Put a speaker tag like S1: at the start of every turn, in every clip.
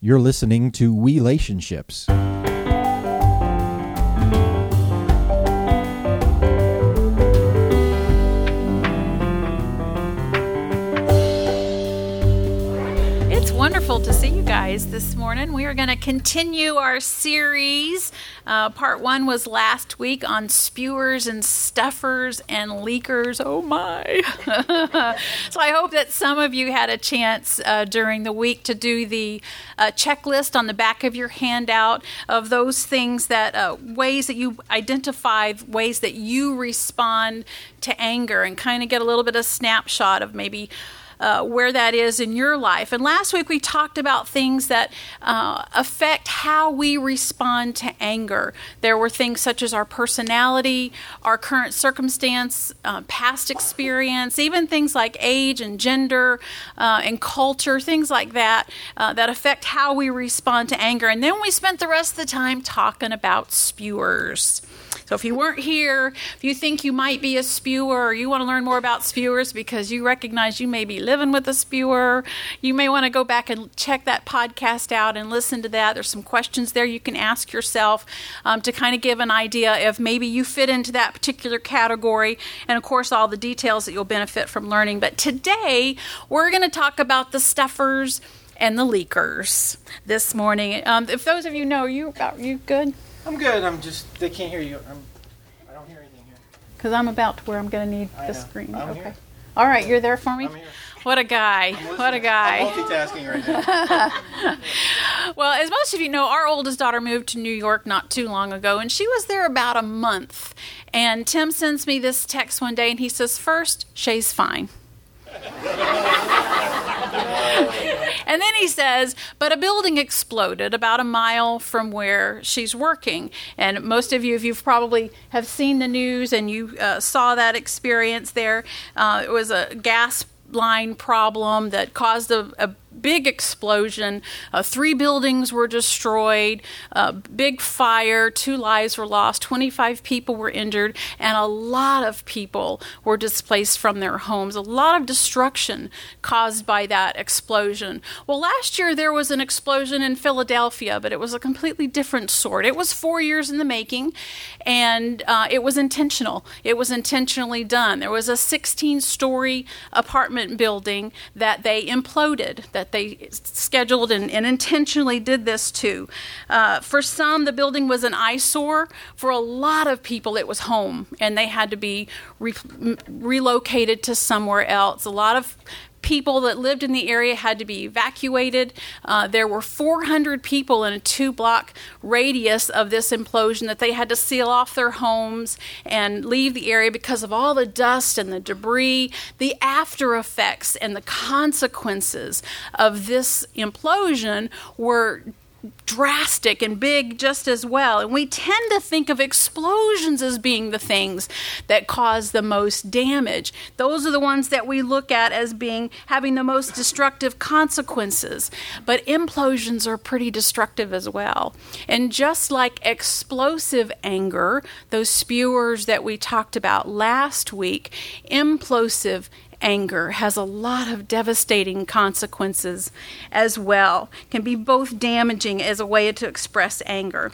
S1: You're listening to Relationships.
S2: Wonderful to see you guys this morning. We are going to continue our series. Part 1 was last week on spewers and stuffers and leakers. Oh my. So I hope that some of you had a chance during the week to do the checklist on the back of your handout of those things that ways that you identify, ways that you respond to anger, and kind of get a little bit of snapshot of maybe where that is in your life. And last week we talked about things that affect how we respond to anger. There were things such as our personality, our current circumstance, past experience, even things like age and gender and culture, things like that, that affect how we respond to anger. And then we spent the rest of the time talking about spewers. So if you weren't here, if you think you might be a spewer, or you want to learn more about spewers because you recognize you may be living with a spewer, you may want to go back and check that podcast out and listen to that. There's some questions there you can ask yourself to kind of give an idea if maybe you fit into that particular category, and of course all the details that you'll benefit from learning. But today we're going to talk about the stuffers and the leakers this morning. If those of you know, you good?
S3: I'm good. They can't hear you. I don't hear anything here.
S2: Because I'm about to where I'm going to need the screen.
S3: I'm
S2: okay.
S3: Here.
S2: All right, you're there for me?
S3: I'm here.
S2: What a guy. What a guy.
S3: I'm multitasking right now.
S2: Well, as most of you know, our oldest daughter moved to New York not too long ago, and she was there about a month. And Tim sends me this text one day, and he says, first, Shay's fine. And then he says, but a building exploded about a mile from where she's working. And most of you, if you've probably have seen the news and you saw that experience there, it was a gas line problem that caused a big explosion. 3 buildings were destroyed, big fire, 2 lives were lost, 25 people were injured, and a lot of people were displaced from their homes. A lot of destruction caused by that explosion. Well, last year there was an explosion in Philadelphia, but it was a completely different sort. It was 4 years in the making, and it was intentional. It was intentionally done. There was a 16-story apartment building that they imploded, that they scheduled and intentionally did this to. For some, the building was an eyesore. For a lot of people, it was home, and they had to be relocated to somewhere else. A lot of people that lived in the area had to be evacuated. There were 400 people in a 2-block radius of this implosion that they had to seal off their homes and leave the area because of all the dust and the debris. The after effects and the consequences of this implosion were drastic and big just as well. And we tend to think of explosions as being the things that cause the most damage. Those are the ones that we look at as having the most destructive consequences. But implosions are pretty destructive as well. And just like explosive anger, those spewers that we talked about last week, implosive anger has a lot of devastating consequences as well. Can be both damaging as a way to express anger.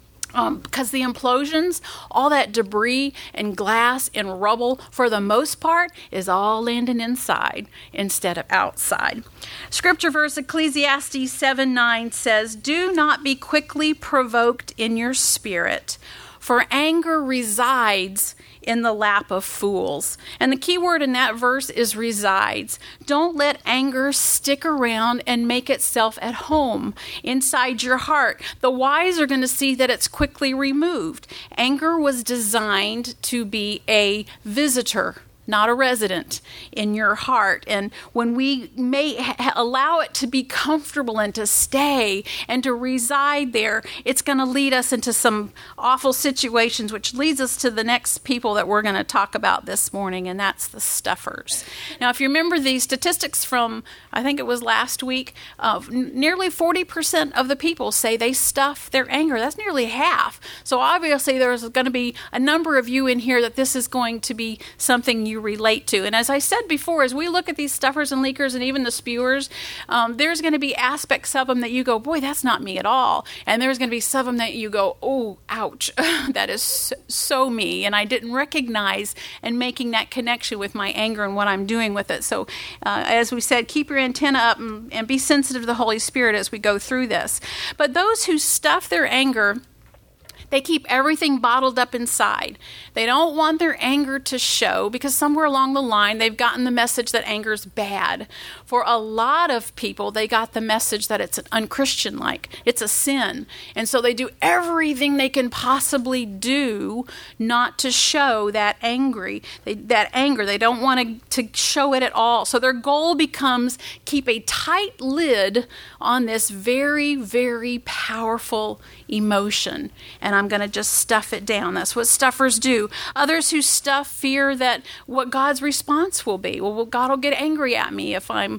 S2: Because the implosions, all that debris and glass and rubble, for the most part, is all landing inside instead of outside. Scripture verse Ecclesiastes 7:9 says, do not be quickly provoked in your spirit, for anger resides in the lap of fools. And the key word in that verse is resides. Don't let anger stick around and make itself at home inside your heart. The wise are going to see that it's quickly removed. Anger was designed to be a visitor, not a resident in your heart. And when we may allow it to be comfortable and to stay and to reside there, it's going to lead us into some awful situations, which leads us to the next people that we're going to talk about this morning, and that's the stuffers. Now, if you remember the statistics from, I think it was last week, nearly 40% of the people say they stuff their anger. That's nearly half. So obviously there's going to be a number of you in here that this is going to be something you you relate to. And as I said before, as we look at these stuffers and leakers and even the spewers, there's going to be aspects of them that you go, boy, that's not me at all. And there's going to be some of them that you go, oh, ouch, that is so me. And I didn't recognize and making that connection with my anger and what I'm doing with it. So as we said, keep your antenna up and be sensitive to the Holy Spirit as we go through this. But those who stuff their anger, they keep everything bottled up inside. They don't want their anger to show because somewhere along the line they've gotten the message that anger is bad. For a lot of people, they got the message that it's unchristian-like. It's a sin. And so they do everything they can possibly do not to show that anger. They don't want to show it at all. So their goal becomes keep a tight lid on this very, very powerful emotion. And I'm going to just stuff it down. That's what stuffers do. Others who stuff fear that what God's response will be. Well, God will get angry at me if I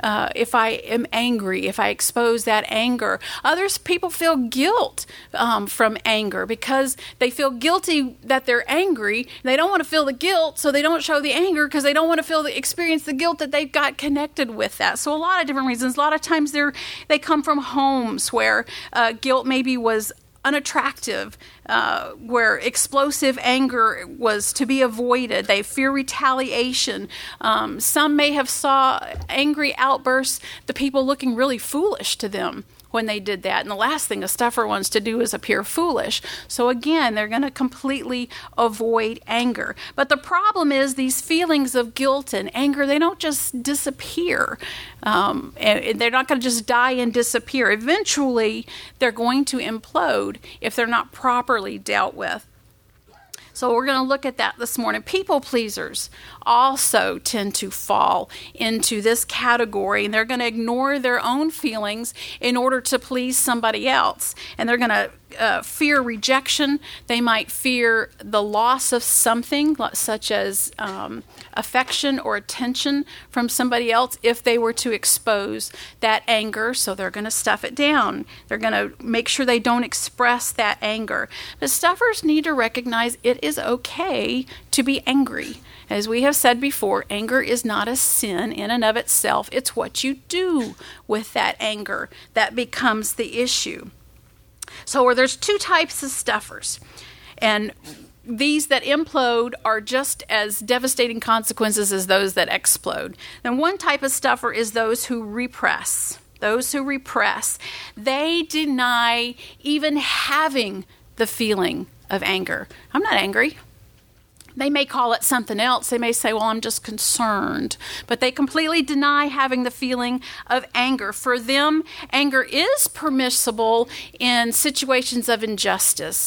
S2: am angry, if I expose that anger. People feel guilt from anger because they feel guilty that they're angry. They don't want to feel the guilt, so they don't show the anger because they don't want to experience the guilt that they've got connected with that. So a lot of different reasons. A lot of times they come from homes where guilt maybe was unattractive, where explosive anger was to be avoided. They fear retaliation. Some may have saw angry outbursts, the people looking really foolish to them when they did that. And the last thing a stuffer wants to do is appear foolish. So again, they're going to completely avoid anger. But the problem is these feelings of guilt and anger, they don't just disappear. And they're not going to just die and disappear. Eventually, they're going to implode if they're not properly dealt with. So we're going to look at that this morning. People pleasers also tend to fall into this category, and they're going to ignore their own feelings in order to please somebody else. And they're going to fear rejection. They might fear the loss of something, such as affection or attention from somebody else if they were to expose that anger. So they're going to stuff it down. They're going to make sure they don't express that anger. But stuffers need to recognize it is okay to be angry. As we have said before, anger is not a sin in and of itself. It's what you do with that anger that becomes the issue. So there's two types of stuffers, and these that implode are just as devastating consequences as those that explode. And one type of stuffer is those who repress. Those who repress, they deny even having the feeling of anger. I'm not angry. They may call it something else. They may say, well, I'm just concerned. But they completely deny having the feeling of anger. For them, anger is permissible in situations of injustice.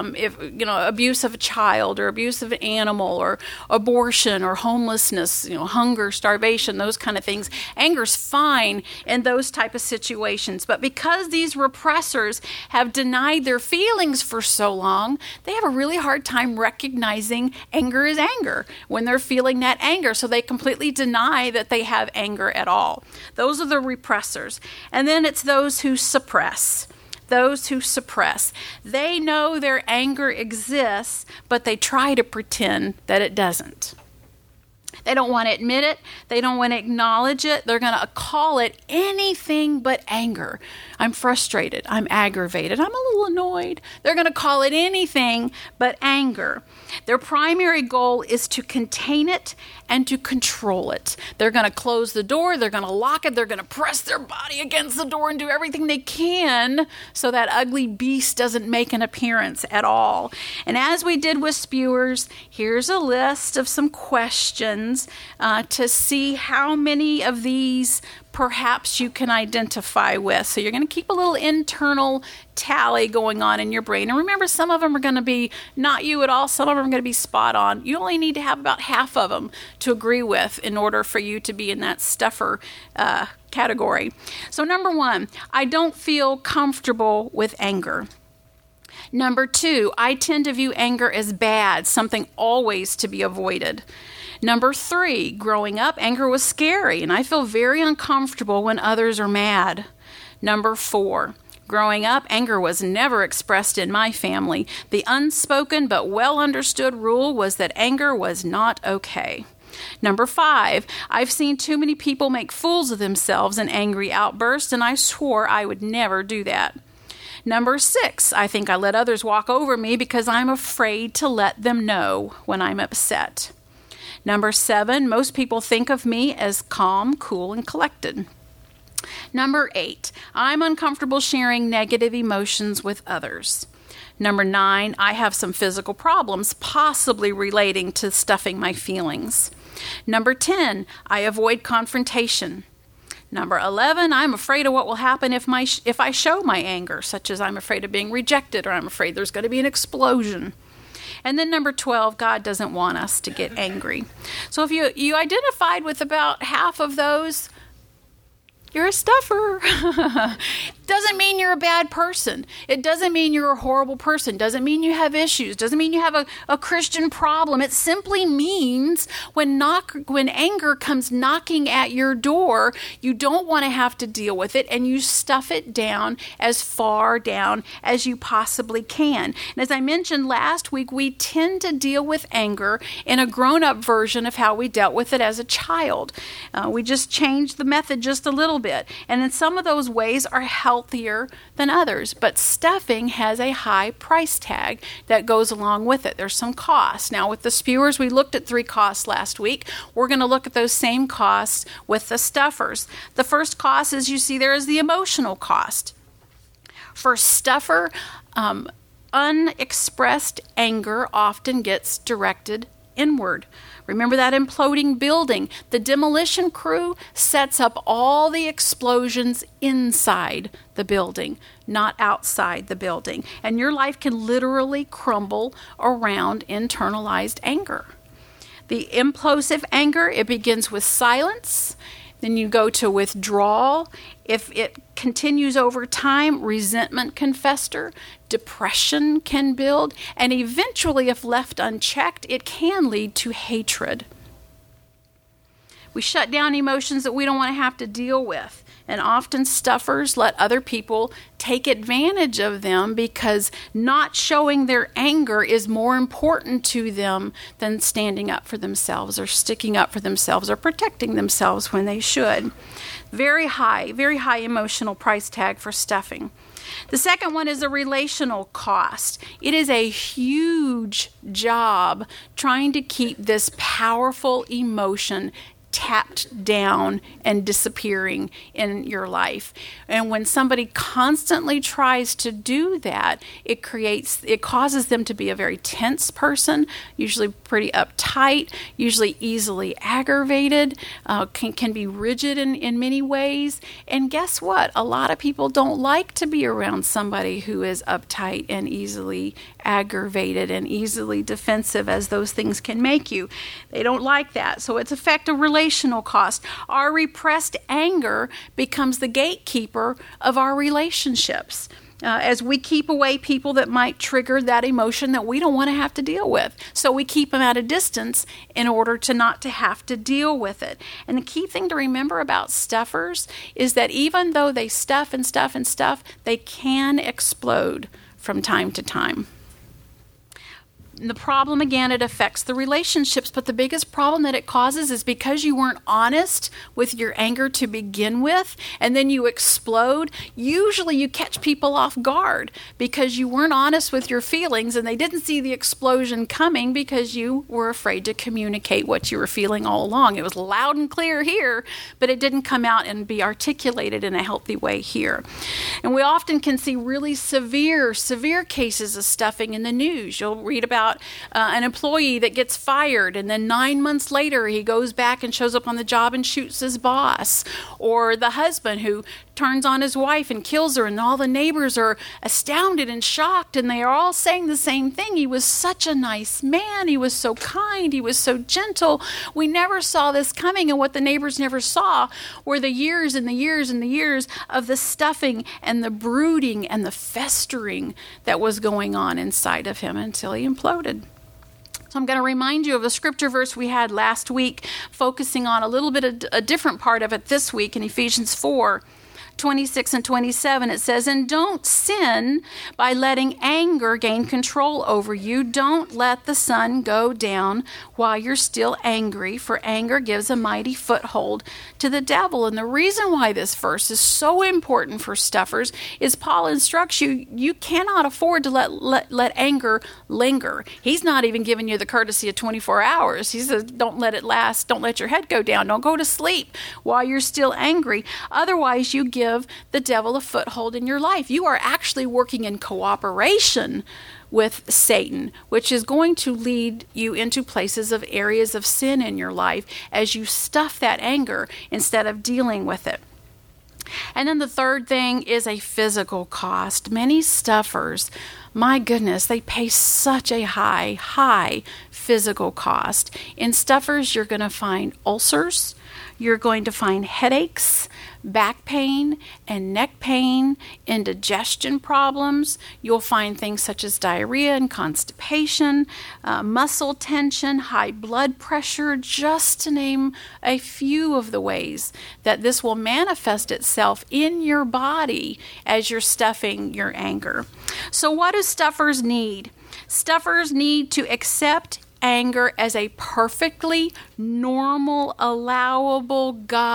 S2: Abuse of a child or abuse of an animal or abortion or homelessness, hunger, starvation, those kind of things. Anger's fine in those type of situations. But because these repressors have denied their feelings for so long, they have a really hard time recognizing anger is anger when they're feeling that anger. So they completely deny that they have anger at all. Those are the repressors. And then it's those who suppress. Those who suppress. They know their anger exists, but they try to pretend that it doesn't. They don't want to admit it. They don't want to acknowledge it. They're going to call it anything but anger. I'm frustrated. I'm aggravated. I'm a little annoyed. They're going to call it anything but anger. Their primary goal is to contain it and to control it. They're going to close the door. They're going to lock it. They're going to press their body against the door and do everything they can so that ugly beast doesn't make an appearance at all. And as we did with spewers, here's a list of some questions to see how many of these perhaps you can identify with. So you're going to keep a little internal tally going on in your brain. And remember, some of them are going to be not you at all. Some of them are going to be spot on. You only need to have about half of them to agree with in order for you to be in that stuffer category. So number one, I don't feel comfortable with anger. Number two, I tend to view anger as bad, something always to be avoided. Number three, growing up, anger was scary, and I feel very uncomfortable when others are mad. Number four, growing up, anger was never expressed in my family. The unspoken but well understood rule was that anger was not okay. Number 5, I've seen too many people make fools of themselves in angry outbursts, and I swore I would never do that. Number 6, I think I let others walk over me because I'm afraid to let them know when I'm upset. Number 7, most people think of me as calm, cool, and collected. Number 8, I'm uncomfortable sharing negative emotions with others. Number 9, I have some physical problems, possibly relating to stuffing my feelings. Number 10, I avoid confrontation. Number 11, I'm afraid of what will happen if I show my anger, such as I'm afraid of being rejected or I'm afraid there's going to be an explosion. And then number 12, God doesn't want us to get angry. So if you identified with about half of those, you're a stuffer. Doesn't mean you're a bad person. It doesn't mean you're a horrible person. Doesn't mean you have issues. Doesn't mean you have a Christian problem. It simply means when anger comes knocking at your door, you don't want to have to deal with it, and you stuff it down as far down as you possibly can. And as I mentioned last week, we tend to deal with anger in a grown-up version of how we dealt with it as a child. We just changed the method just a little bit. And in some of those ways are healthier than others. But stuffing has a high price tag that goes along with it. There's some costs. Now with the spewers, we looked at 3 costs last week. We're going to look at those same costs with the stuffers. The first cost, as you see there, is the emotional cost. For stuffer, unexpressed anger often gets directed inward. Remember that imploding building? The demolition crew sets up all the explosions inside the building, not outside the building. And your life can literally crumble around internalized anger. The implosive anger, it begins with silence. Then you go to withdrawal. If it continues over time, resentment can fester, depression can build, and eventually, if left unchecked, it can lead to hatred. We shut down emotions that we don't want to have to deal with. And often stuffers let other people take advantage of them because not showing their anger is more important to them than standing up for themselves or sticking up for themselves or protecting themselves when they should. Very high emotional price tag for stuffing. The second one is a relational cost. It is a huge job trying to keep this powerful emotion tapped down and disappearing in your life. And when somebody constantly tries to do that, it causes them to be a very tense person, usually pretty uptight, usually easily aggravated, can be rigid in many ways. And guess what? A lot of people don't like to be around somebody who is uptight and easily aggravated and easily defensive, as those things can make you. They don't like that. So it's effective relational cost. Our repressed anger becomes the gatekeeper of our relationships. As we keep away people that might trigger that emotion that we don't want to have to deal with. So we keep them at a distance in order to not to have to deal with it. And the key thing to remember about stuffers is that even though they stuff and stuff and stuff, they can explode from time to time. The problem, again, it affects the relationships, but the biggest problem that it causes is because you weren't honest with your anger to begin with, and then you explode. Usually you catch people off guard because you weren't honest with your feelings, and they didn't see the explosion coming because you were afraid to communicate what you were feeling all along. It was loud and clear here, but it didn't come out and be articulated in a healthy way here. And we often can see really severe cases of stuffing in the news. You'll read about an employee that gets fired, and then 9 months later he goes back and shows up on the job and shoots his boss. Or the husband who turns on his wife and kills her, and all the neighbors are astounded and shocked, and they are all saying the same thing. He was such a nice man. He was so kind. He was so gentle. We never saw this coming, and what the neighbors never saw were the years and the years and the years of the stuffing and the brooding and the festering that was going on inside of him until he imploded. So I'm going to remind you of a scripture verse we had last week, focusing on a little bit of a different part of it this week in Ephesians 4. 26 and 27, it says, "And don't sin by letting anger gain control over you. Don't let the sun go down while you're still angry, for anger gives a mighty foothold to the devil." And the reason why this verse is so important for stuffers is Paul instructs you, you cannot afford to let anger linger. He's not even giving you the courtesy of 24 hours. He says, don't let it last. Don't let your head go down. Don't go to sleep while you're still angry. Otherwise, you give the devil a foothold in your life. You are actually working in cooperation with Satan, which is going to lead you into places of areas of sin in your life as you stuff that anger instead of dealing with it. And then the third thing is a physical cost. Many stuffers, my goodness, they pay such a high physical cost. In stuffers, you're going to find ulcers, you're going to find headaches, back pain and neck pain, indigestion problems. You'll find things such as diarrhea and constipation, muscle tension, high blood pressure, just to name a few of the ways that this will manifest itself in your body as you're stuffing your anger. So what do stuffers need? Stuffers need to accept anger as a perfectly normal, allowable,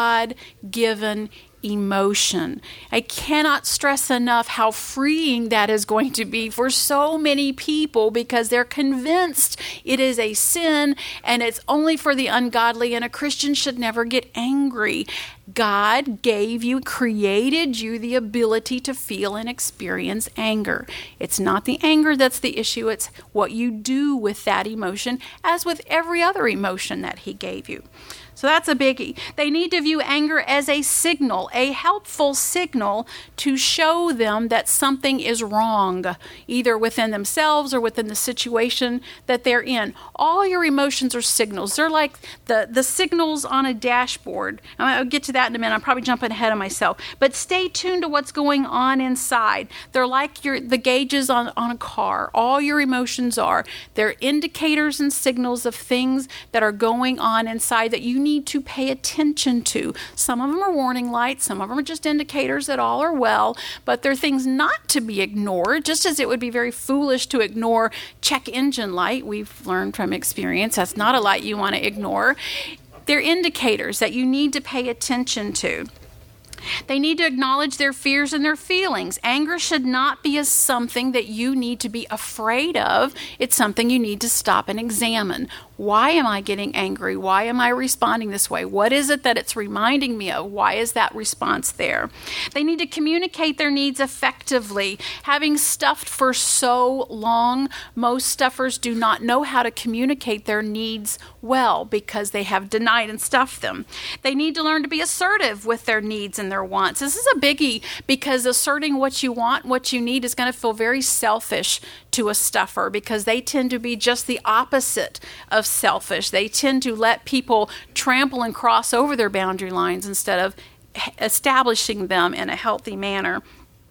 S2: God-given emotion. I cannot stress enough how freeing that is going to be for so many people, because they're convinced it is a sin and it's only for the ungodly, and a Christian should never get angry. God created you the ability to feel and experience anger. It's not the anger that's the issue, it's what you do with that emotion, as with every other emotion that He gave you. So that's a biggie. They need to view anger as a signal, a helpful signal to show them that something is wrong, either within themselves or within the situation that they're in. All your emotions are signals. They're like the signals on a dashboard. I'll get to that in a minute. I'm probably jumping ahead of myself. But stay tuned to what's going on inside. They're like the gauges on a car. All your emotions are. They're indicators and signals of things that are going on inside that you need to pay attention to. Some of them are warning lights, some of them are just indicators that all are well, but they're things not to be ignored, just as it would be very foolish to ignore check engine light. We've learned from experience that's not a light you want to ignore. They're indicators that you need to pay attention to. They need to acknowledge their fears and their feelings. Anger should not be something that you need to be afraid of. It's something you need to stop and examine. Why am I getting angry? Why am I responding this way? What is it that it's reminding me of? Why is that response there? They need to communicate their needs effectively. Having stuffed for so long, most stuffers do not know how to communicate their needs well because they have denied and stuffed them. They need to learn to be assertive with their needs and their wants. This is a biggie, because asserting what you want, what you need, is going to feel very selfish to a stuffer, because they tend to be just the opposite of selfish. They tend to let people trample and cross over their boundary lines instead of establishing them in a healthy manner.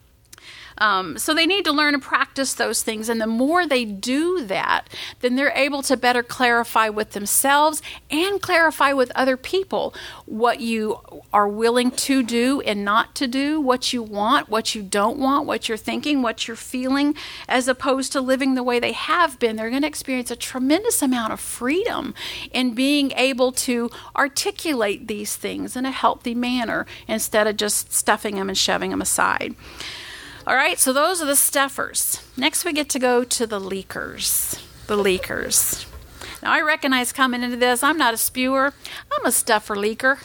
S2: So they need to learn and practice those things. And the more they do that, then they're able to better clarify with themselves and clarify with other people what you are willing to do and not to do, what you want, what you don't want, what you're thinking, what you're feeling, as opposed to living the way they have been. They're going to experience a tremendous amount of freedom in being able to articulate these things in a healthy manner instead of just stuffing them and shoving them aside. All right, so those are the stuffers. Next, we get to go to the leakers. The leakers. Now, I recognize coming into this, I'm not a spewer. I'm a stuffer leaker.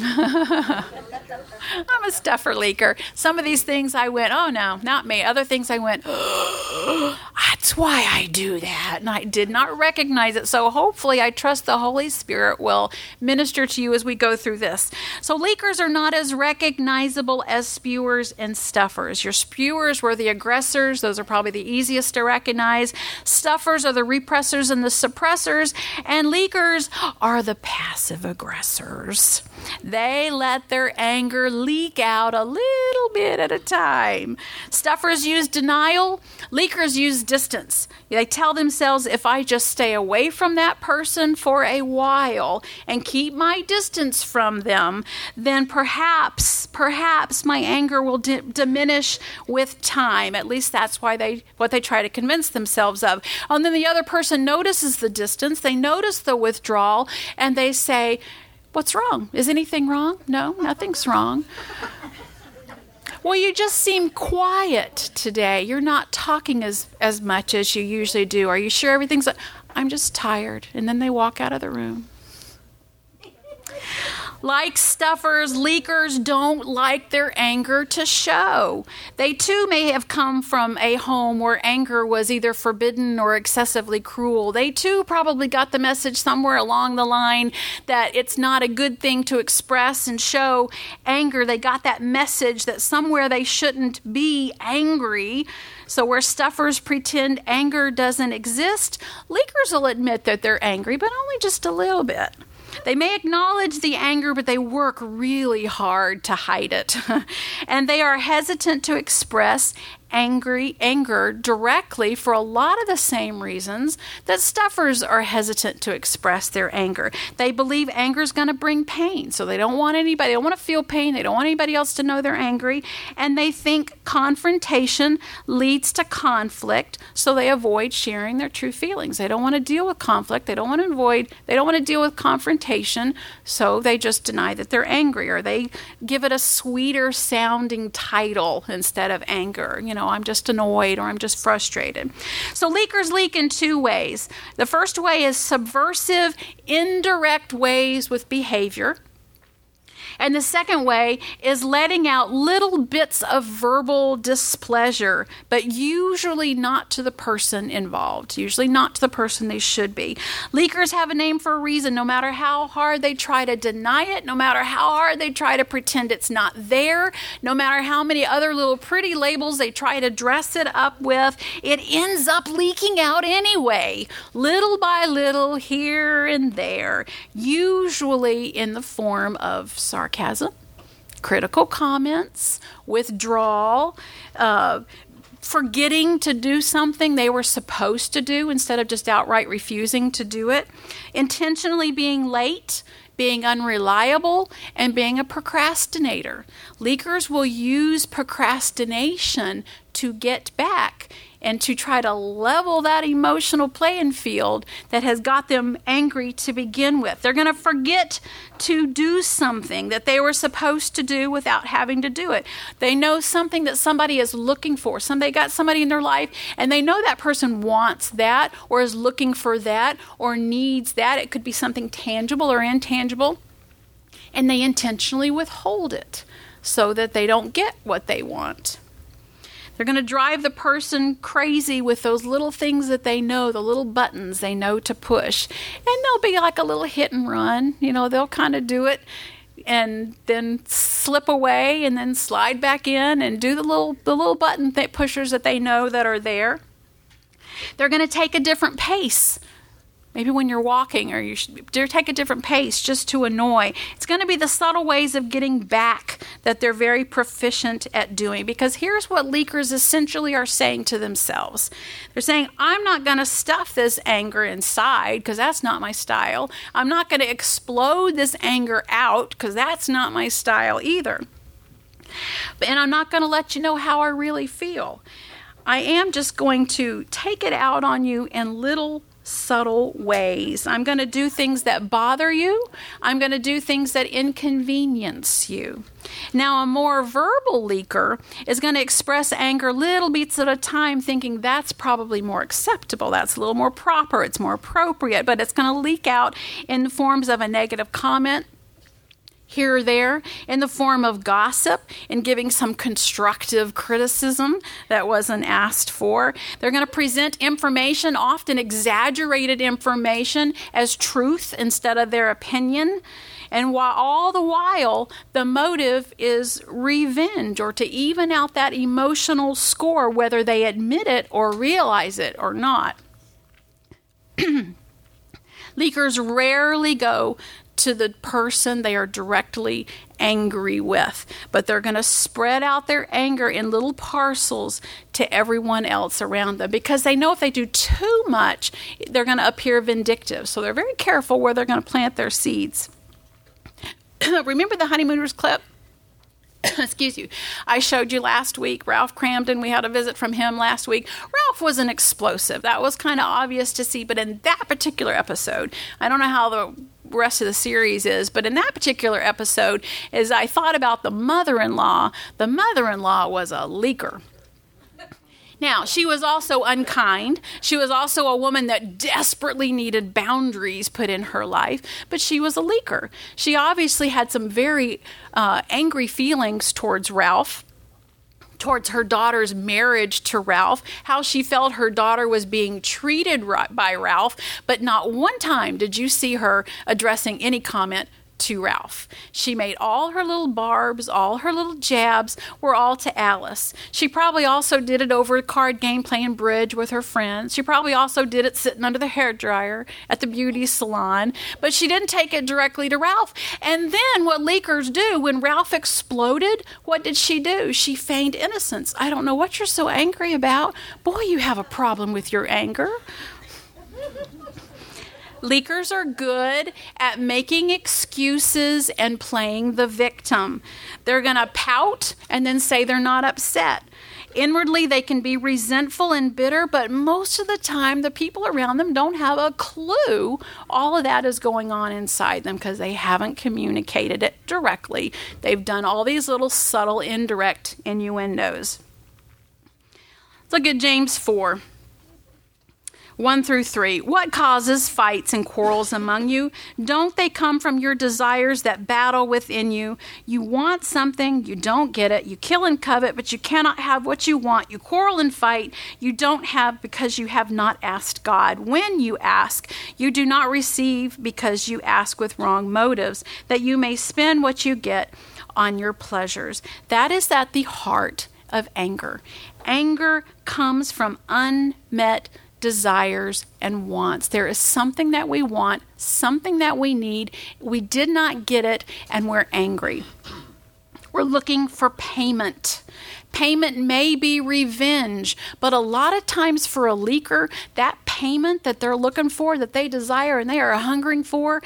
S2: I'm a stuffer leaker. Some of these things I went, oh no, not me. Other things I went, oh, that's why I do that. And I did not recognize it. So hopefully I trust the Holy Spirit will minister to you as we go through this. So leakers are not as recognizable as spewers and stuffers. Your spewers were the aggressors. Those are probably the easiest to recognize. Stuffers are the repressors and the suppressors. And leakers are the passive aggressors. They let their anger leak out a little bit at a time. Stuffers use denial. Leakers use distance. They tell themselves, if I just stay away from that person for a while and keep my distance from them, then perhaps my anger will diminish with time. At least that's what they try to convince themselves of. And then the other person notices the distance. They notice the withdrawal, and they say, what's wrong? Is anything wrong? No, nothing's wrong. Well, you just seem quiet today. You're not talking as much as you usually do. Are you sure everything's... I'm just tired. And then they walk out of the room. Like stuffers, leakers don't like their anger to show. They too may have come from a home where anger was either forbidden or excessively cruel. They too probably got the message somewhere along the line that it's not a good thing to express and show anger. They got that message that somewhere they shouldn't be angry. So where stuffers pretend anger doesn't exist, leakers will admit that they're angry, but only just a little bit. They may acknowledge the anger, but they work really hard to hide it. And they are hesitant to express anger directly for a lot of the same reasons that stuffers are hesitant to express their anger. They believe anger is going to bring pain, so they don't want to feel pain. They don't want anybody else to know they're angry, and they think confrontation leads to conflict, so they avoid sharing their true feelings. They don't want to deal with conflict. They don't want to deal with confrontation, so they just deny that they're angry, or they give it a sweeter sounding title instead of anger. I'm just annoyed, or I'm just frustrated. So leakers leak in two ways. The first way is subversive, indirect ways with behavior. And the second way is letting out little bits of verbal displeasure, but usually not to the person involved, usually not to the person they should be. Leakers have a name for a reason. No matter how hard they try to deny it, no matter how hard they try to pretend it's not there, no matter how many other little pretty labels they try to dress it up with, it ends up leaking out anyway, little by little, here and there, usually in the form of sarcasm, critical comments, withdrawal, forgetting to do something they were supposed to do instead of just outright refusing to do it, intentionally being late, being unreliable, and being a procrastinator. Leakers will use procrastination to get back and to try to level that emotional playing field that has got them angry to begin with. They're going to forget to do something that they were supposed to do without having to do it. They know something that somebody is looking for. They got somebody in their life, and they know that person wants that, or is looking for that, or needs that. It could be something tangible or intangible, and they intentionally withhold it so that they don't get what they want. They're going to drive the person crazy with those little things that they know, the little buttons they know to push. And they'll be like a little hit and run. They'll kind of do it and then slip away and then slide back in and do the little button pushers that they know that are there. They're going to take a different pace. Maybe when you're walking, or you should take a different pace just to annoy. It's going to be the subtle ways of getting back that they're very proficient at doing. Because here's what leakers essentially are saying to themselves. They're saying, I'm not going to stuff this anger inside because that's not my style. I'm not going to explode this anger out because that's not my style either. And I'm not going to let you know how I really feel. I am just going to take it out on you in little subtle ways. I'm going to do things that bother you. I'm going to do things that inconvenience you. Now, a more verbal leaker is going to express anger little beats at a time, thinking that's probably more acceptable. That's a little more proper. It's more appropriate, but it's going to leak out in the forms of a negative comment here or there, in the form of gossip and giving some constructive criticism that wasn't asked for. They're going to present information, often exaggerated information, as truth instead of their opinion. And all the while, the motive is revenge, or to even out that emotional score, whether they admit it or realize it or not. Leakers rarely go to the person they are directly angry with. But they're going to spread out their anger in little parcels to everyone else around them because they know if they do too much, they're going to appear vindictive. So they're very careful where they're going to plant their seeds. Remember the honeymooners clip? Excuse you. I showed you last week, Ralph Cramden. We had a visit from him last week. Ralph was an explosive. That was kind of obvious to see. But in that particular episode, I don't know how the rest of the series is, but in that particular episode, as I thought about the mother-in-law was a leaker. Now, she was also unkind. She was also a woman that desperately needed boundaries put in her life, but she was a leaker. She obviously had some very angry feelings towards Ralph, towards her daughter's marriage to Ralph, how she felt her daughter was being treated by Ralph, but not one time did you see her addressing any comment to Ralph. She made all her little barbs, all her little jabs were all to Alice. She probably also did it over a card game playing bridge with her friends. She probably also did it sitting under the hairdryer at the beauty salon, but she didn't take it directly to Ralph. And then what leakers do, when Ralph exploded, what did she do? She feigned innocence. I don't know what you're so angry about. Boy, you have a problem with your anger. Leakers are good at making excuses and playing the victim. They're going to pout and then say they're not upset. Inwardly, they can be resentful and bitter, but most of the time, the people around them don't have a clue all of that is going on inside them because they haven't communicated it directly. They've done all these little subtle, indirect innuendos. Let's look at James 4. 1-3. What causes fights and quarrels among you? Don't they come from your desires that battle within you? You want something, you don't get it. You kill and covet, but you cannot have what you want. You quarrel and fight. You don't have because you have not asked God. When you ask, you do not receive because you ask with wrong motives, that you may spend what you get on your pleasures. That is at the heart of anger. Anger comes from unmet desires and wants. There is something that we want, something that we need. We did not get it, and we're angry. We're looking for payment. Payment may be revenge, but a lot of times for a leaker, that payment that they're looking for, that they desire and they are hungering for,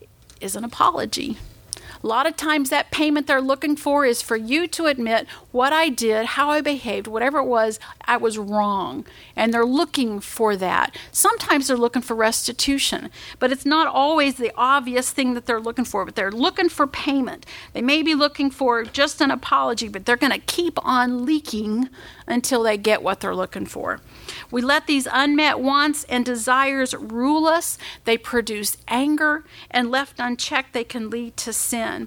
S2: is an apology. A lot of times that payment they're looking for is for you to admit what I did, how I behaved, whatever it was, I was wrong. And they're looking for that. Sometimes they're looking for restitution, but it's not always the obvious thing that they're looking for, but they're looking for payment. They may be looking for just an apology, but they're going to keep on leaking until they get what they're looking for. We let these unmet wants and desires rule us. They produce anger, and left unchecked, they can lead to sin.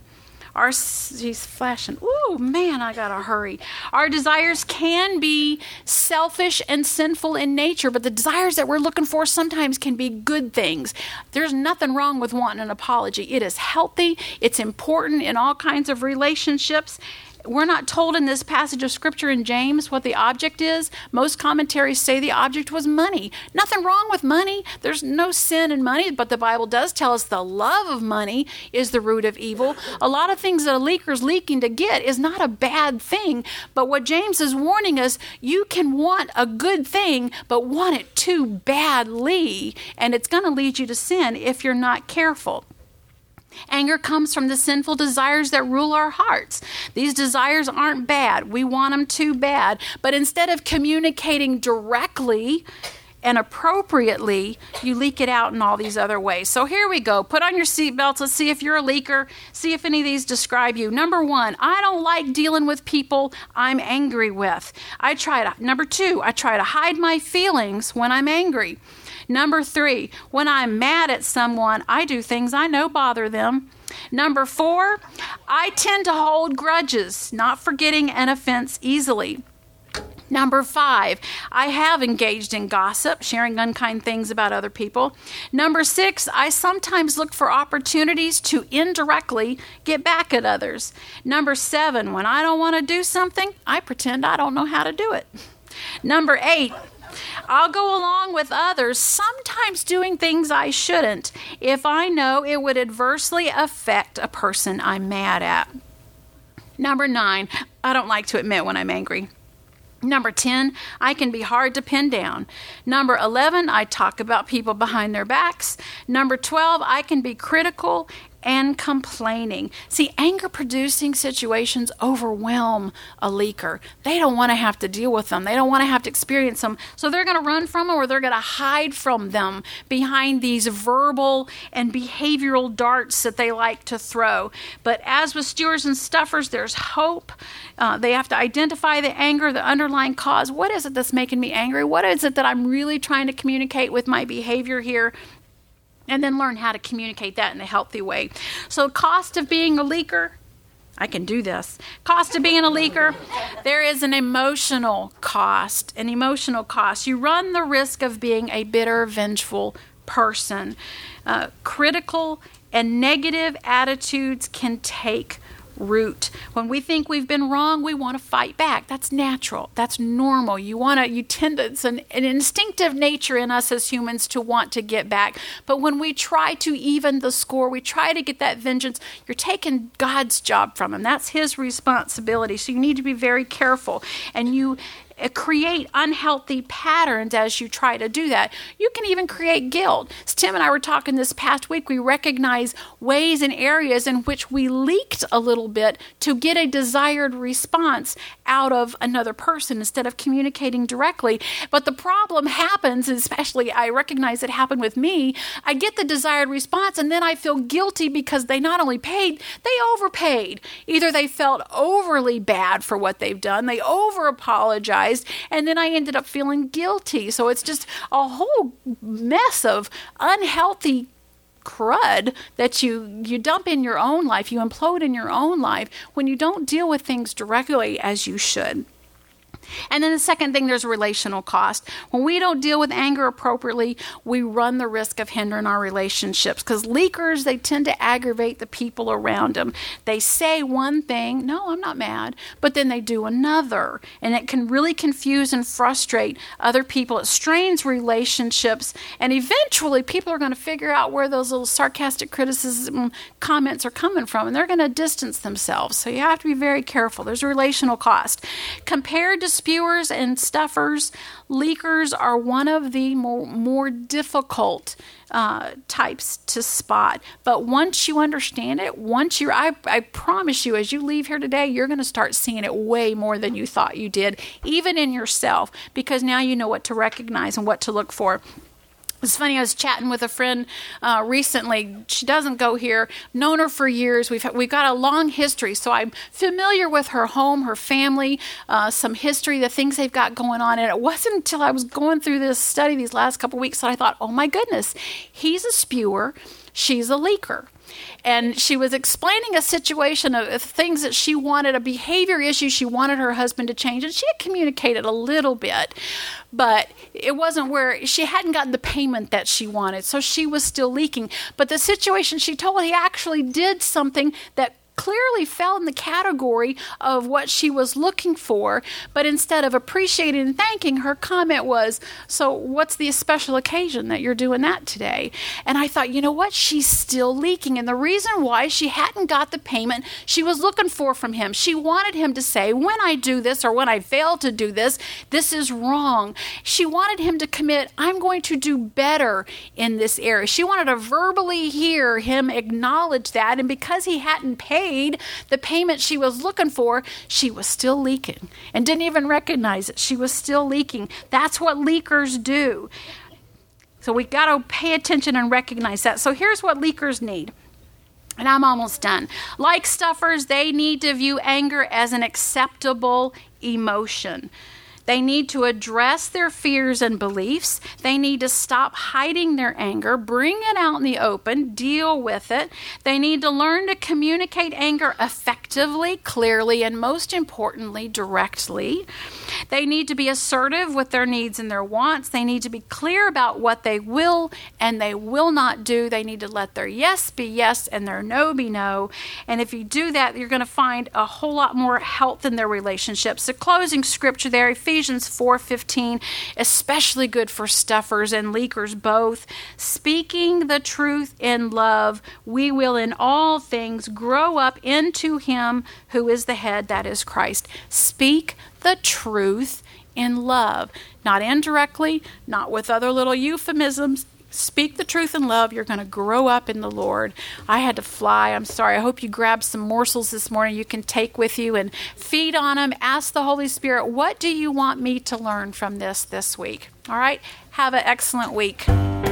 S2: She's flashing. Ooh, man, I gotta hurry. Our desires can be selfish and sinful in nature, but the desires that we're looking for sometimes can be good things. There's nothing wrong with wanting an apology. It is healthy. It's important in all kinds of relationships. We're not told in this passage of Scripture in James what the object is. Most commentaries say the object was money. Nothing wrong with money. There's no sin in money, but the Bible does tell us the love of money is the root of evil. A lot of things that a leaker's leaking to get is not a bad thing, but what James is warning us, you can want a good thing, but want it too badly, and it's going to lead you to sin if you're not careful. Anger comes from the sinful desires that rule our hearts. These desires aren't bad. We want them too bad. But instead of communicating directly and appropriately, you leak it out in all these other ways. So here we go. Put on your seatbelts. Let's see if you're a leaker. See if any of these describe you. Number 1, I don't like dealing with people I'm angry with. Number 2, I try to hide my feelings when I'm angry. Number 3, when I'm mad at someone, I do things I know bother them. Number 4, I tend to hold grudges, not forgetting an offense easily. Number 5, I have engaged in gossip, sharing unkind things about other people. Number 6, I sometimes look for opportunities to indirectly get back at others. Number 7, when I don't want to do something, I pretend I don't know how to do it. Number 8, I'll go along with others, sometimes doing things I shouldn't, if I know it would adversely affect a person I'm mad at. Number 9, I don't like to admit when I'm angry. Number 10, I can be hard to pin down. Number 11, I talk about people behind their backs. Number 12, I can be critical and complaining. See, anger-producing situations overwhelm a leaker. They don't want to have to deal with them. They don't want to have to experience them. So they're going to run from them, or they're going to hide from them behind these verbal and behavioral darts that they like to throw. But as with stewers and stuffers, there's hope. They have to identify the anger, the underlying cause. What is it that's making me angry? What is it that I'm really trying to communicate with my behavior here? And then learn how to communicate that in a healthy way. So cost of being a leaker, I can do this. Cost of being a leaker, there is an emotional cost. An emotional cost. You run the risk of being a bitter, vengeful person. Critical and negative attitudes can take root. When we think we've been wrong, we want to fight back. That's natural. That's normal. It's an instinctive nature in us as humans to want to get back. But when we try to even the score, we try to get that vengeance, you're taking God's job from him. That's his responsibility. So you need to be very careful. And you create unhealthy patterns as you try to do that. You can even create guilt. As Tim and I were talking this past week, we recognize ways and areas in which we leaked a little bit to get a desired response out of another person instead of communicating directly. But the problem happens, especially I recognize it happened with me, I get the desired response and then I feel guilty because they not only paid, they overpaid. Either they felt overly bad for what they've done, they over apologized, and then I ended up feeling guilty. So it's just a whole mess of unhealthy crud that you dump in your own life, you implode in your own life when you don't deal with things directly as you should. And then the second thing, there's relational cost. When we don't deal with anger appropriately, we run the risk of hindering our relationships, because leakers, they tend to aggravate the people around them. They say one thing, no, I'm not mad, but then they do another. And it can really confuse and frustrate other people. It strains relationships. And eventually people are going to figure out where those little sarcastic criticism comments are coming from, and they're going to distance themselves. So you have to be very careful. There's a relational cost. Compared to spewers and stuffers, leakers are one of the more difficult types to spot. But once you understand it, I promise you, as you leave here today, you're going to start seeing it way more than you thought you did, even in yourself, because now you know what to recognize and what to look for. It's funny, I was chatting with a friend recently. She doesn't go here. Known her for years. We've got a long history, so I'm familiar with her home, her family, some history, the things they've got going on. And it wasn't until I was going through this study these last couple of weeks that I thought, oh my goodness, he's a spewer, she's a leaker. And she was explaining a situation of things that she wanted, a behavior issue she wanted her husband to change. And she had communicated a little bit, but it wasn't where she hadn't gotten the payment that she wanted. So she was still leaking. But the situation, she told he actually did something that clearly fell in the category of what she was looking for, but instead of appreciating and thanking, her comment was, so what's the special occasion that you're doing that today? And I thought, you know what? She's still leaking. And the reason why, she hadn't got the payment she was looking for from him. She wanted him to say, when I do this or when I fail to do this, this is wrong. She wanted him to commit, I'm going to do better in this area. She wanted to verbally hear him acknowledge that. And because he hadn't paid the payment she was looking for, she was still leaking and didn't even recognize it. She was still leaking. That's what leakers do. So we got to pay attention and recognize that. So here's what leakers need. And I'm almost done. Like stuffers, they need to view anger as an acceptable emotion. They need to address their fears and beliefs. They need to stop hiding their anger, bring it out in the open, deal with it. They need to learn to communicate anger effectively, clearly, and most importantly, directly. They need to be assertive with their needs and their wants. They need to be clear about what they will and they will not do. They need to let their yes be yes and their no be no. And if you do that, you're going to find a whole lot more health in their relationships. The closing scripture there, Ephesians 4:15, especially good for stuffers and leakers both. Speaking the truth in love, we will in all things grow up into him who is the head, that is Christ. Speak the truth in love, not indirectly, not with other little euphemisms. Speak the truth in love. You're going to grow up in the Lord. I had to fly. I'm sorry. I hope you grabbed some morsels this morning you can take with you and feed on them. Ask the Holy Spirit, what do you want me to learn from this week? All right? Have an excellent week.